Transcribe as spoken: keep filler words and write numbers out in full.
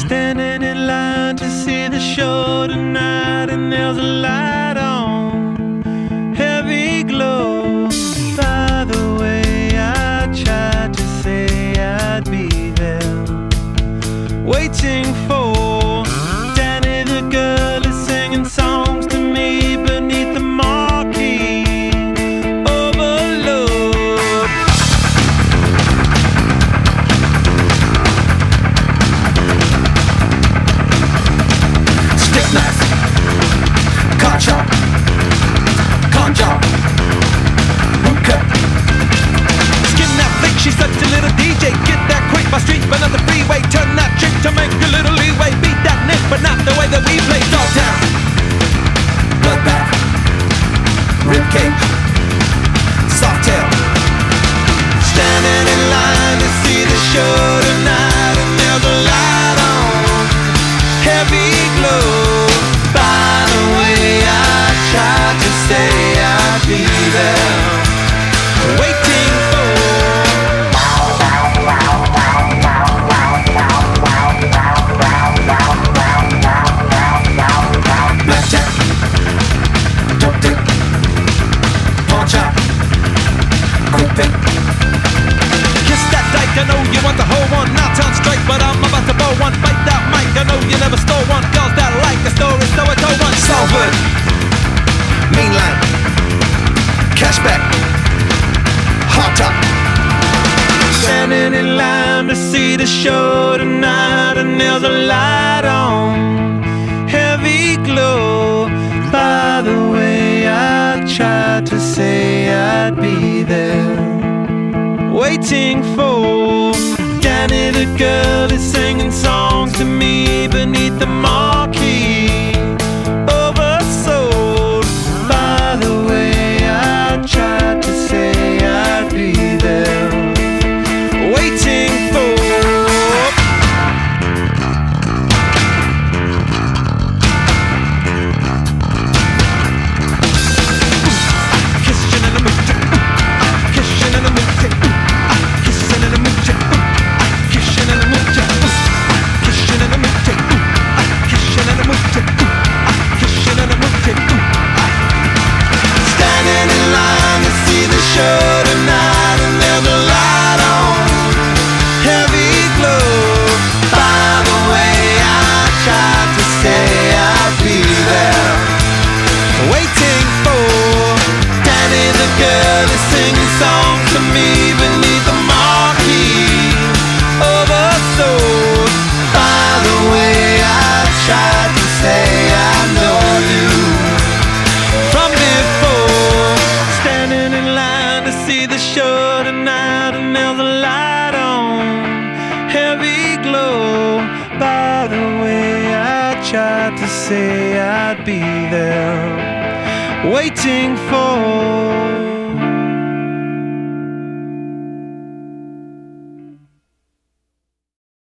Standing in line to see the show tonight, and there's a light on, heavy glow. By the way, I tried to say I'd be there, waiting for Danny the girl is singing songs to me beneath the marquee. Overload. Stick knife, car chop, con job, boot cut. Skin that flick, she's such a little D J. Get that quick, my street, but on the freeway. Turn that chick to make a little leeway. Beat that nick, but not the way that we play. Dogtown, bloodbath, ribcage, softail. Standing in line to see the show tonight, and there's a light on, heavy glow. By the way, I tried to say I'd be there, waiting for blackjack, dope dick, pawn chop, quick pick. Kiss that dyke, I know you want the whole one. Not on strike, but I'm about to blow one. Bite that mic, I know you never stole one. Girls that like a story, so I told one. Salford, mainline, cashback, hot top. Standing in line to see the show tonight, and there's a light on, heavy glow. By the way, I tried to say I'd be there, waiting for Danny the girl is singing songs to me beneath the marquee. Oversold. By the way, I tried to say I'd be there, waiting for kissing in the mood, kissing in the mood, kissing in the mood, kissing in the mood, kissing in the mood, kissing in the mood, kissing in the mood. Standing in line to see the show tonight, and there's a light on, heavy glow. By the way, I tried to say I'd be there, waiting for Danny the girl is singing songs to me beneath the marquee. Oversold. By the way, I tried to say I know you from before. Standing in line to see the show tonight, and there's a light on, heavy glow. By the way, I tried to say I'd be there, waiting for